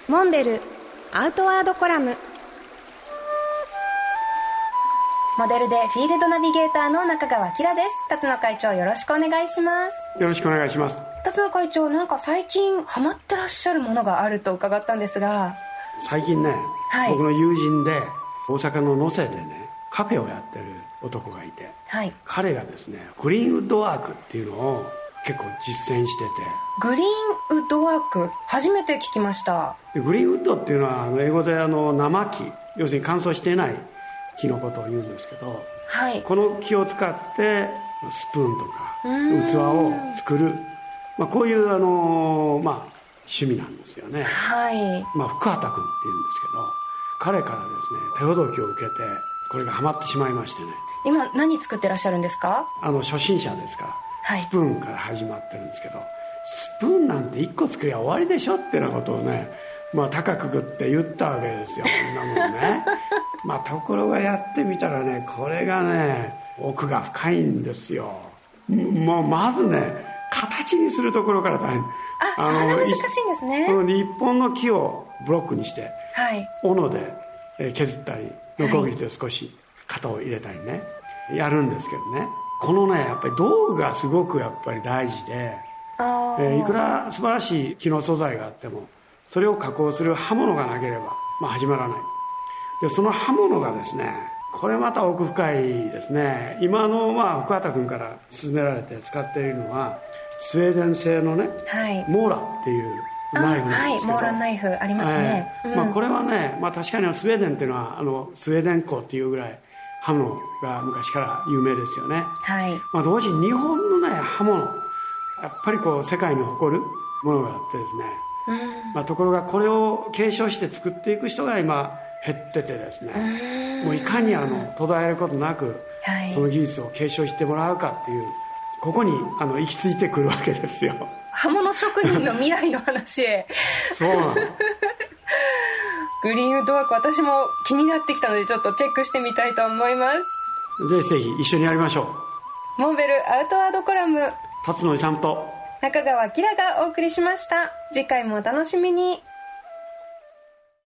モンベルアウトワードコラム。モデルでフィールドナビゲーターの中川きらです。辰野会長、よろしくお願いします。 よろしくお願いします。 辰野会長、なんか最近ハマってらっしゃるものがあると伺ったんですが。 最近ね、 はい、 僕の友人で大阪の能勢でね、カフェをやってる男がいて、 はい、 彼がですね、グリーンウッドワークっていうのを結構実践してて。 グリーンウッドワーク、初めて聞きました。 グリーンウッドっていうのは英語で生木、要するに乾燥していない木のことを言うんですけど、 はい、 この木を使ってスプーンとか器を作る、こういう趣味なんですよね。 はい、 福畑君っていうんですけど、彼からですね、手ほどきを受けてこれがハマってしまいましてね。 今何作ってらっしゃるんですか？ 初心者ですから、 はい、 スプーンから始まってるんですけど、スプーンなんて1個作りゃ終わりでしょっていうようなことをね、高くくって言ったわけですよ、こんなもんね。ところがやってみたらね、これがね、奥が深いんですよ。もうまずね、形にするところから大変。 そんな難しいんですね。 一本の木をブロックにして、 はい、 斧で削ったり、ノコギリで少し型を入れたりね、やるんですけどね、このね、やっぱり道具がすごくやっぱり大事で、いくら素晴らしい木の素材があっても、それを加工する刃物がなければ、始まらない。でその刃物がですね、これまた奥深いですね。今福畑君から勧められて使っているのはスウェーデン製のね、 はい、 モーラっていうナイフなんですけど、 モーランナイフありますね。 これはね、確かにスウェーデンっていうのはスウェーデン鋼っていうぐらい刃物が昔から有名ですよね。 はい、 同時に日本のね、刃物、やっぱり世界に誇るものがあってですね、ところがこれを継承して作っていく人が今減っててですね、もういかに途絶えることなく、はい、その技術を継承してもらうかっていう、ここに行き着いてくるわけですよ。 刃物職人の未来の話へ。 そうなの。 グリーンウッドワーク、私も気になってきたので、ちょっとチェックしてみたいと思います。 ぜひぜひ一緒にやりましょう。モンベルアウトワードコラム、 辰野勇と中川きらがお送りしました。次回もお楽しみに。